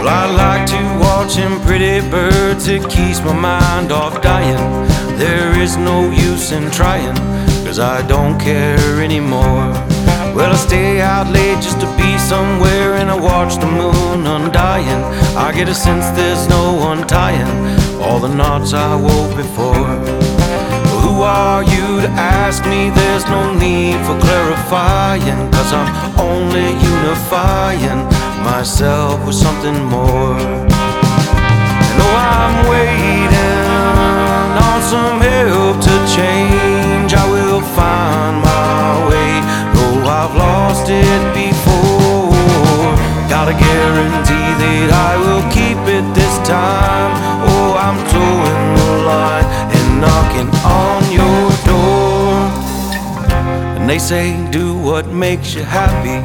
I like to watching pretty birds, it keeps my mind off dying. There is no use in trying, cause I don't care anymore. Well, I stay out late just to be somewhere, and I watch the moon undying. I get a sense there's no untying all the knots I wove before. Who are you to ask me? There's no need for clarifying, cause I'm only unifying myself with something more. And oh, I'm waiting on some help to change. I will find my way, though I've lost it before. Got a guarantee that I will keep it this time. Oh, I'm towing the line and knocking on your door. And they say do what makes you happy,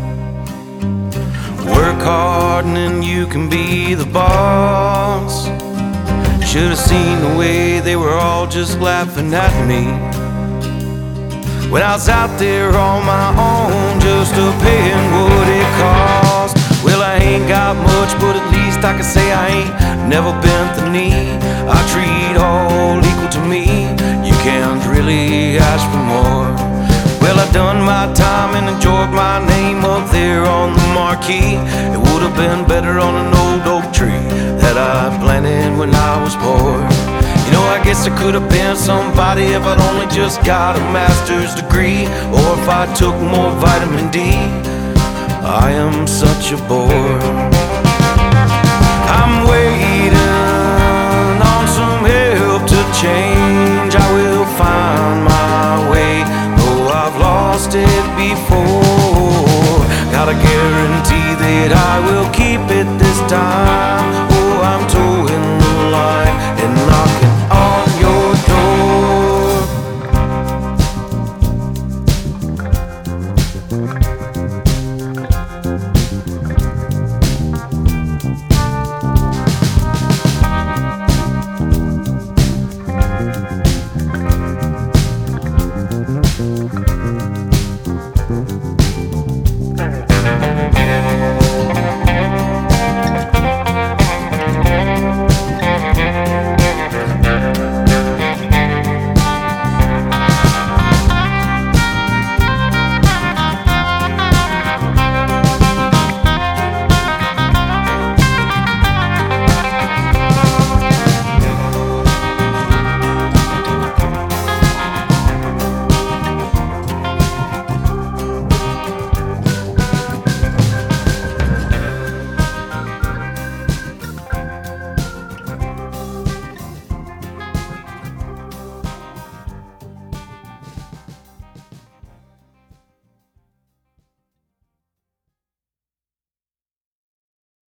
work hard and then you can be the boss. Should've seen the way they were all just laughing at me when I was out there on my own, just a paying what it cost. Well, I ain't got much, but at least I can say I ain't never bent the knee. I treat all equal to me, you can't really ask for more. Well, I done my time and enjoyed my name up there on the marquee. It would have been better on an old oak tree that I planted when I was poor. You know, I guess I could have been somebody if I'd only just got a master's degree, or if I took more vitamin D. I am such a bore.